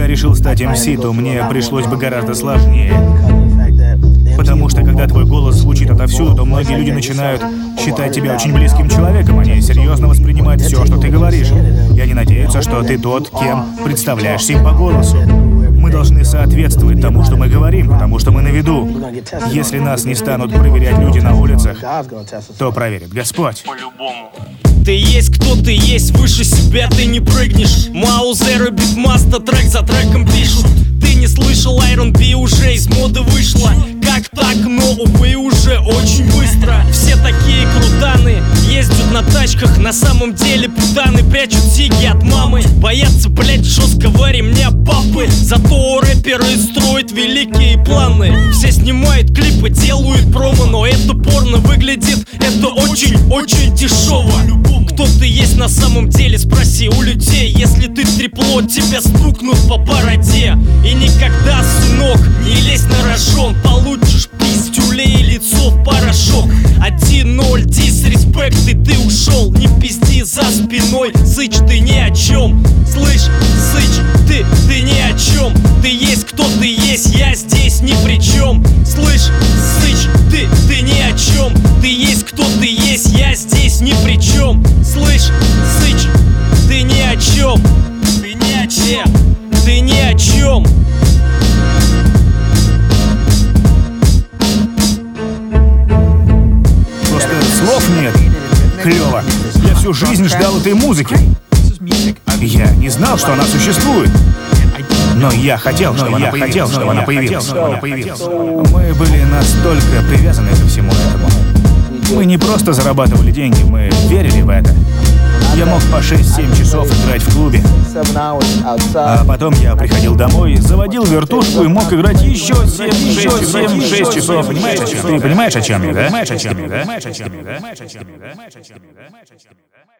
решил стать MC, то мне пришлось бы гораздо сложнее. Потому что когда твой голос звучит отовсюду, то многие люди начинают считать тебя очень близким человеком, они серьезно воспринимают все, что ты говоришь. И они надеются, что ты тот, кем представляешься им по голосу. Мы должны соответствовать тому, что мы говорим, потому что мы на виду. Если нас не станут проверять люди на улицах, то проверит Господь. По-любому. Ты есть кто ты есть, выше себя ты не прыгнешь. Маузер и Битмаста трек за треком пишут. Ты не слышал, R&B уже из моды вышла. Как так, но увы, уже очень быстро. Все такие крутаны, ездят на тачках, на самом деле путаны. Прячут сиги от мамы, боятся, блять, жесткого ремня папы. Зато рэперы строят великие планы. Все снимают клипы, делают промо, но это порно выглядит, это очень-очень дешево. Кто ты есть на самом деле, спроси у людей. Если ты трепло, тебя стукнут по бороде. И никогда, сынок, не лезь на рожон, получишь пиздюлей и лицо в порошок. 1-0, дисреспект, и ты ушел. Не пизди за спиной, сыч, ты ни о чем. Слышь, сыч, ты ни о чем. Ты есть кто ты есть, я здесь ни при чем. Слышь, сыч, ты ни о чем. Ты есть кто ты есть, я здесь ни при чем. Слышь, сыч, ты ни о чем. Ты ни о чем. Ты ни о чем. Просто слов нет. Клево. Я всю жизнь ждал этой музыки. Я не знал, что она существует. Но я хотел, чтобы она появилась. Мы были настолько привязаны ко всему этому. Мы не просто зарабатывали деньги, мы верили в это. Я мог по 6-7 часов играть в клубе. А потом я приходил домой, заводил вертушку и мог играть еще 7-6 часов. Ты понимаешь, о чем я, да?